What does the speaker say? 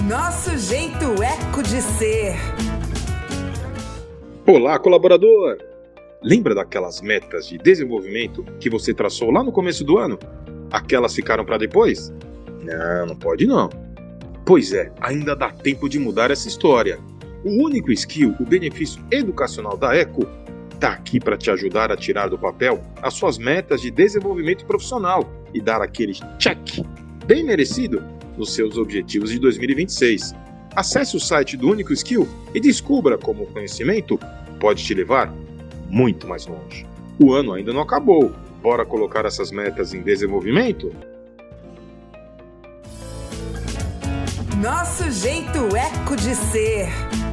Nosso jeito eco de ser. Olá, colaborador! Lembra daquelas metas de desenvolvimento que você traçou lá no começo do ano? Aquelas ficaram para depois? Não pode não. Pois é, ainda dá tempo de mudar essa história. O Único Skill, o benefício educacional da ECO, está aqui para te ajudar a tirar do papel as suas metas de desenvolvimento profissional e dar aquele check bem merecido nos seus objetivos de 2026. Acesse o site do Único Skill e descubra como o conhecimento pode te levar muito mais longe. O ano ainda não acabou. Bora colocar essas metas em desenvolvimento? Nosso jeito eco de ser.